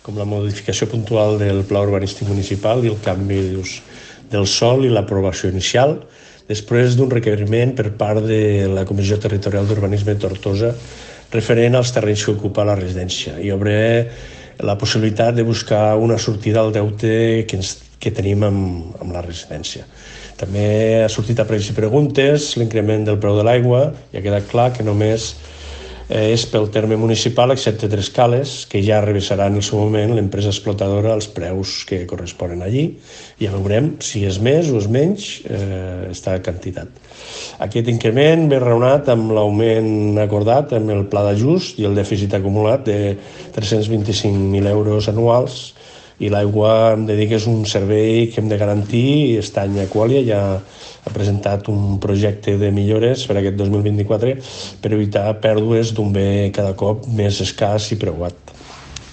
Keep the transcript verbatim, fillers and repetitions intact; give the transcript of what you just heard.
com la modificació puntual del pla urbanístic municipal i el canvi d'ús del sòl i l'aprovació inicial, després d'un requeriment per part de la Comissió Territorial d'Urbanisme de Tortosa referent als terrenys que ocupa la residència i obre la possibilitat de buscar una sortida al deute que, ens, que tenim amb, amb la residència. També ha sortit a pregs i preguntes l'increment del preu de l'aigua i ha quedat clar que només és pel terme municipal, excepte tres cales, que ja revisarà en el seu moment l'empresa explotadora els preus que corresponen allí. I ja veurem si és més o és menys eh, esta quantitat. Aquest increment ve raonat amb l'augment acordat amb el pla d'ajust i el dèficit acumulat de tres-cents vint-i-cinc mil euros anuals, i l'aigua hem de dir que és un servei que hem de garantir i aquest any Aqualia ja ha presentat un projecte de millores per aquest dos mil vint-i-quatre per evitar pèrdues d'un bé cada cop més escàs i preuat.